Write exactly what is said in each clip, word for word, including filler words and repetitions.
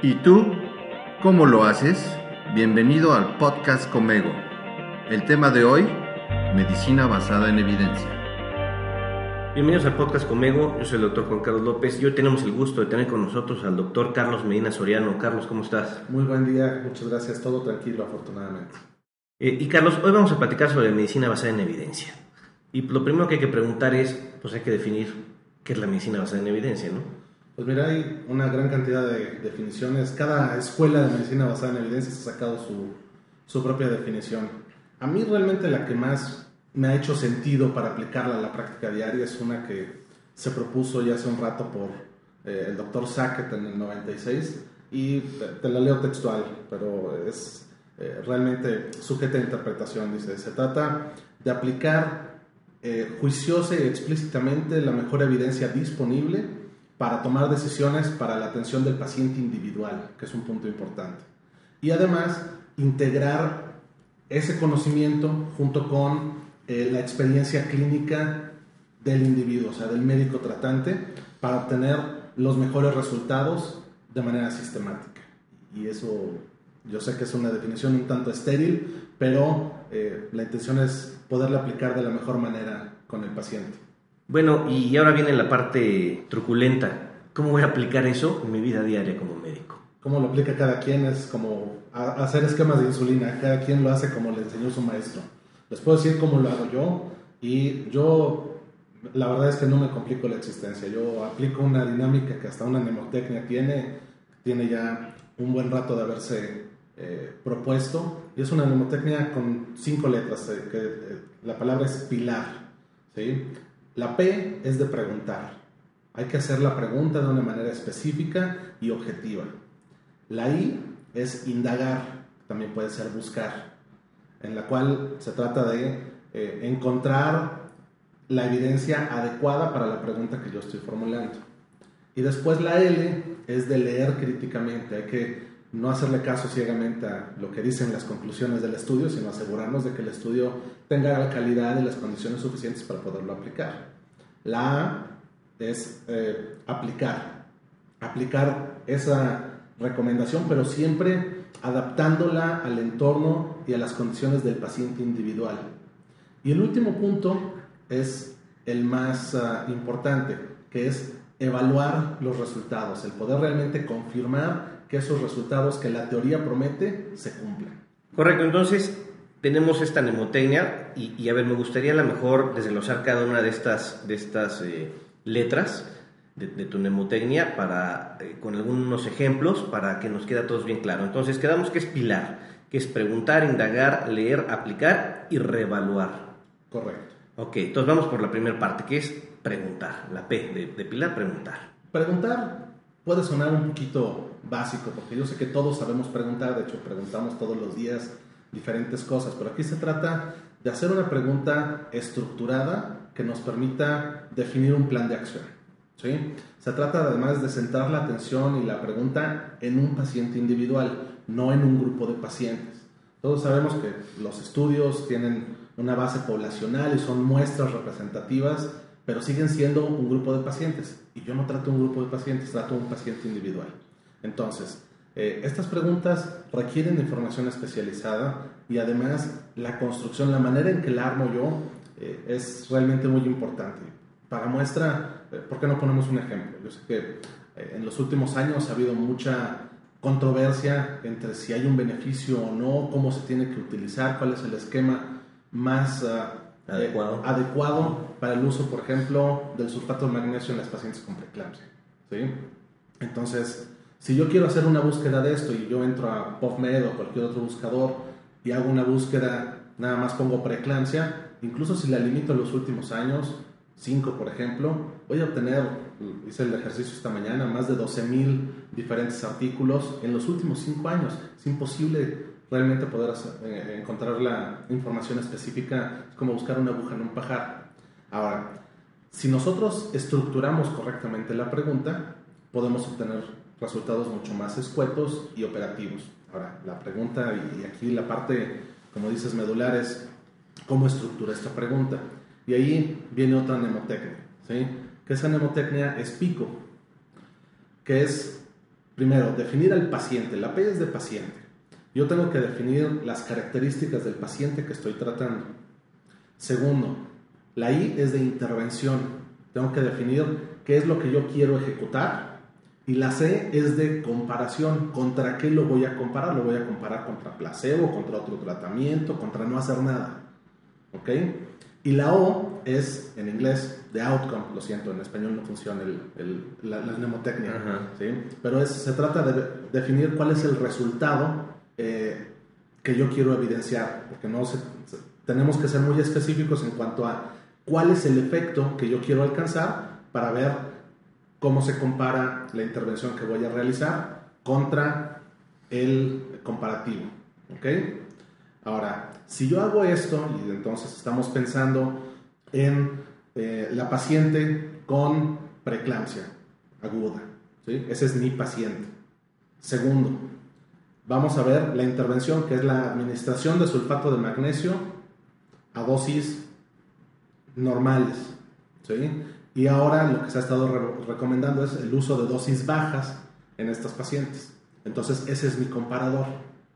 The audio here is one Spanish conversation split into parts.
¿Y tú cómo lo haces? Bienvenido al podcast Comego. El tema de hoy, medicina basada en evidencia. Bienvenidos al podcast Comego, yo soy el doctor Juan Carlos López y hoy tenemos el gusto de tener con nosotros al doctor Carlos Medina Soriano. Carlos, ¿cómo estás? Muy buen día, muchas gracias, todo tranquilo afortunadamente. Eh, y Carlos, hoy vamos a platicar sobre medicina basada en evidencia. Y lo primero que hay que preguntar es, pues hay que definir qué es la medicina basada en evidencia, ¿no? Pues mira, hay una gran cantidad de definiciones. Cada escuela de medicina basada en evidencia ha sacado su, su propia definición. A mí realmente la que más me ha hecho sentido para aplicarla a la práctica diaria es una que se propuso ya hace un rato por eh, el doctor Sackett en el noventa y seis y te, te la leo textual, pero es eh, realmente sujeta a interpretación. Dice, se trata de aplicar eh, juiciosa y explícitamente la mejor evidencia disponible para tomar decisiones para la atención del paciente individual, que es un punto importante. Y además, integrar ese conocimiento junto con eh, la experiencia clínica del individuo, o sea, del médico tratante, para obtener los mejores resultados de manera sistemática. Y eso, yo sé que es una definición un tanto estéril, pero eh, la intención es poderla aplicar de la mejor manera con el paciente. Bueno, y ahora viene la parte truculenta. ¿Cómo voy a aplicar eso en mi vida diaria como médico? Cómo lo aplica cada quien es como hacer esquemas de insulina. Cada quien lo hace como le enseñó su maestro. Les puedo decir cómo lo hago yo. Y yo, la verdad es que no me complico la existencia. Yo aplico una dinámica que hasta una mnemotecnia tiene. Tiene ya un buen rato de haberse eh, propuesto. Y es una mnemotecnia con cinco letras. Eh, que, eh, la palabra es pilar, ¿sí? La P es de preguntar. Hay que hacer la pregunta de una manera específica y objetiva. La I es indagar, también puede ser buscar, en la cual se trata de eh, encontrar la evidencia adecuada para la pregunta que yo estoy formulando. Y después la L es de leer críticamente. Hay que no hacerle caso ciegamente a lo que dicen las conclusiones del estudio, sino asegurarnos de que el estudio tenga la calidad y las condiciones suficientes para poderlo aplicar. La A es eh, aplicar, aplicar esa recomendación, pero siempre adaptándola al entorno y a las condiciones del paciente individual. Y el último punto es el más uh, importante, que es evaluar los resultados, el poder realmente confirmar que esos resultados que la teoría promete se cumplen. Correcto, entonces tenemos esta mnemotecnia y, y a ver, me gustaría a lo mejor desglosar cada una de estas, de estas eh, letras de, de tu mnemotecnia para, eh, con algunos ejemplos para que nos quede a todos bien claro. Entonces quedamos que es pilar, que es preguntar, indagar, leer, aplicar y reevaluar. Correcto. Ok, entonces vamos por la primera parte, que es preguntar, la P de, de pilar, preguntar. Preguntar puede sonar un poquito básico, porque yo sé que todos sabemos preguntar, de hecho preguntamos todos los días diferentes cosas, pero aquí se trata de hacer una pregunta estructurada que nos permita definir un plan de acción, ¿sí? Se trata además de centrar la atención y la pregunta en un paciente individual, no en un grupo de pacientes. Todos sabemos que los estudios tienen una base poblacional y son muestras representativas, pero siguen siendo un grupo de pacientes. Y yo no trato un grupo de pacientes, trato un paciente individual. Entonces, eh, estas preguntas requieren de información especializada y además la construcción, la manera en que la armo yo, eh, es realmente muy importante. Para muestra, eh, ¿por qué no ponemos un ejemplo? Yo sé que eh, en los últimos años ha habido mucha controversia entre si hay un beneficio o no, cómo se tiene que utilizar, cuál es el esquema más uh, adecuado. Eh, adecuado para el uso, por ejemplo, del sulfato de magnesio en las pacientes con preeclampsia, ¿sí? Entonces, si yo quiero hacer una búsqueda de esto y yo entro a PubMed o cualquier otro buscador y hago una búsqueda, nada más pongo preeclampsia, incluso si la limito a los últimos años, cinco por ejemplo, voy a obtener, hice el ejercicio esta mañana, más de doce mil diferentes artículos en los últimos cinco años. Es imposible realmente poder hacer, eh, encontrar la información específica. Es como buscar una aguja en un pajar. Ahora, si nosotros estructuramos correctamente la pregunta, podemos obtener resultados mucho más escuetos y operativos. Ahora, la pregunta, y aquí la parte, como dices, medular es cómo estructura esta pregunta. Y ahí viene otra mnemotecnia, ¿sí? Que esa mnemotecnia es PICO, que es primero, definir al paciente. La P es de paciente. Yo tengo que definir las características del paciente que estoy tratando. Segundo, la I es de intervención. Tengo que definir qué es lo que yo quiero ejecutar. Y la C es de comparación. ¿Contra qué lo voy a comparar? Lo voy a comparar contra placebo, contra otro tratamiento, contra no hacer nada. ¿Ok? Y la O es, en inglés, de outcome. Lo siento, en español no funciona el, el, la, la mnemotecnia. ¿Sí? Pero es, se trata de definir cuál es el resultado eh, que yo quiero evidenciar. Porque no se, se, tenemos que ser muy específicos en cuanto a cuál es el efecto que yo quiero alcanzar para ver cómo se compara la intervención que voy a realizar contra el comparativo. ¿Ok? Ahora, si yo hago esto, y entonces estamos pensando en eh, la paciente con preeclampsia aguda, ¿sí? Ese es mi paciente. Segundo, vamos a ver la intervención, que es la administración de sulfato de magnesio a dosis normales, ¿sí? Y ahora lo que se ha estado re- recomendando es el uso de dosis bajas en estas pacientes. Entonces, ese es mi comparador.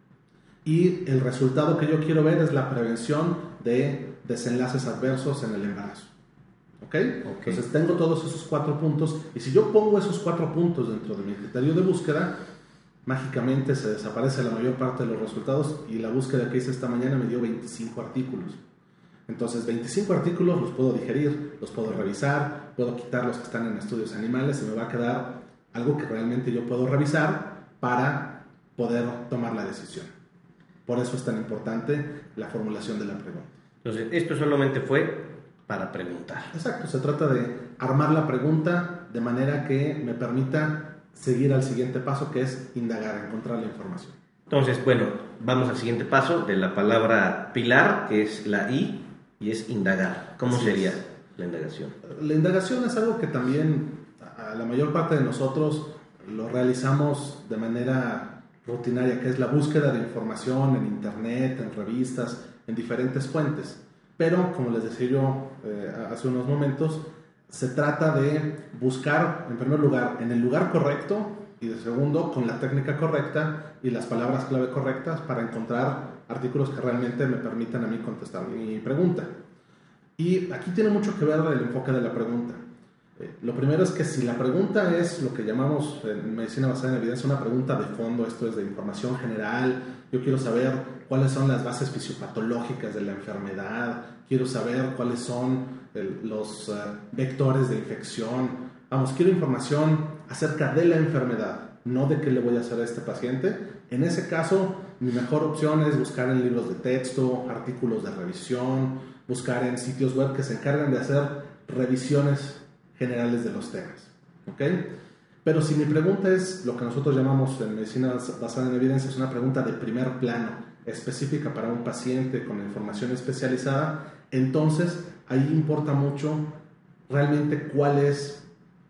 Y el resultado que yo quiero ver es la prevención de desenlaces adversos en el embarazo. ¿Ok? Okay. Entonces tengo todos esos cuatro puntos, y si yo pongo esos cuatro puntos dentro de mi criterio de búsqueda, mágicamente se desaparece la mayor parte de los resultados, y la búsqueda que hice esta mañana me dio veinticinco artículos. Entonces veinticinco artículos los puedo digerir, los puedo revisar, puedo quitar los que están en estudios animales, y me va a quedar algo que realmente yo puedo revisar para poder tomar la decisión. Por eso es tan importante la formulación de la pregunta. Entonces, esto solamente fue para preguntar. Exacto, se trata de armar la pregunta de manera que me permita seguir al siguiente paso, que es indagar, encontrar la información. Entonces, bueno, vamos al siguiente paso de la palabra pilar, que es la I, y es indagar. ¿Cómo Así sería es. la indagación? La indagación es algo que también a la mayor parte de nosotros lo realizamos de manera rutinaria, que es la búsqueda de información en internet, en revistas, en diferentes fuentes. Pero, como les decía yo eh, hace unos momentos, se trata de buscar, en primer lugar, en el lugar correcto, y de segundo, con la técnica correcta y las palabras clave correctas para encontrar artículos que realmente me permitan a mí contestar mi pregunta. Y aquí tiene mucho que ver el enfoque de la pregunta. Eh, lo primero es que si la pregunta es lo que llamamos en medicina basada en evidencia una pregunta de fondo, esto es de información general, yo quiero saber cuáles son las bases fisiopatológicas de la enfermedad, quiero saber cuáles son el, los uh, vectores de infección, vamos, quiero información acerca de la enfermedad, no de qué le voy a hacer a este paciente. En ese caso, mi mejor opción es buscar en libros de texto, artículos de revisión, buscar en sitios web que se encargan de hacer revisiones generales de los temas. ¿Ok? Pero si mi pregunta es lo que nosotros llamamos en medicina basada en evidencia, es una pregunta de primer plano, específica para un paciente con información especializada, entonces ahí importa mucho realmente cuál es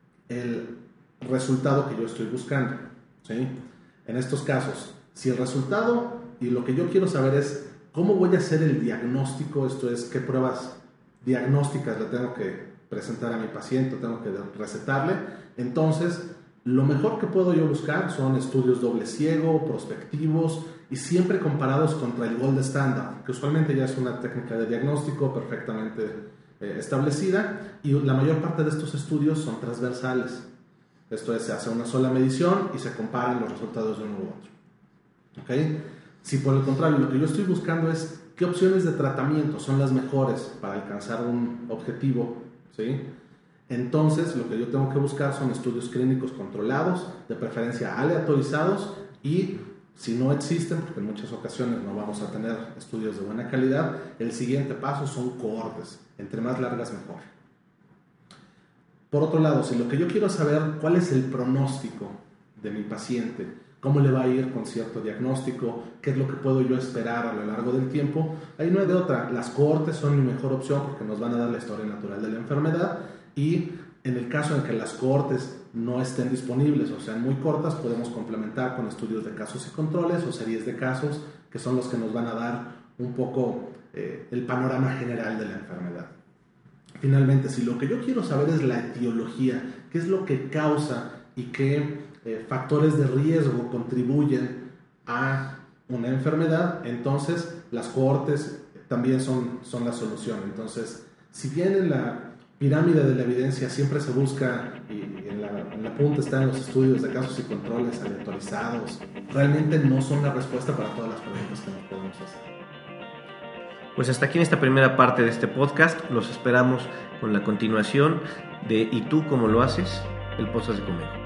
el resultado que yo estoy buscando. ¿Sí? En estos casos, si el resultado y lo que yo quiero saber es cómo voy a hacer el diagnóstico, esto es, qué pruebas diagnósticas le tengo que presentar a mi paciente, tengo que recetarle, entonces lo mejor que puedo yo buscar son estudios doble ciego, prospectivos y siempre comparados contra el gold standard, que usualmente ya es una técnica de diagnóstico perfectamente eh, establecida, y la mayor parte de estos estudios son transversales. Esto es, se hace una sola medición y se comparan los resultados de uno u otro. ¿Okay? Si por el contrario lo que yo estoy buscando es qué opciones de tratamiento son las mejores para alcanzar un objetivo, ¿sí? Entonces lo que yo tengo que buscar son estudios clínicos controlados, de preferencia aleatorizados, y si no existen, porque en muchas ocasiones no vamos a tener estudios de buena calidad, el siguiente paso son cohortes, entre más largas mejor. Por otro lado, si lo que yo quiero saber cuál es el pronóstico de mi paciente, cómo le va a ir con cierto diagnóstico, qué es lo que puedo yo esperar a lo largo del tiempo, ahí no hay de otra. Las cohortes son mi mejor opción porque nos van a dar la historia natural de la enfermedad, y en el caso en que las cohortes no estén disponibles o sean muy cortas, podemos complementar con estudios de casos y controles o series de casos, que son los que nos van a dar un poco eh, el panorama general de la enfermedad. Finalmente, si lo que yo quiero saber es la etiología, qué es lo que causa y qué eh, factores de riesgo contribuyen a una enfermedad, entonces las cohortes también son, son la solución. Entonces, si bien en la pirámide de la evidencia siempre se busca, y en la, en la punta están los estudios de casos y controles aleatorizados, realmente no son la respuesta para todas las preguntas que nos podemos hacer. Pues hasta aquí en esta primera parte de este podcast. Los esperamos con la continuación de ¿Y tú cómo lo haces? El podcast de Comego.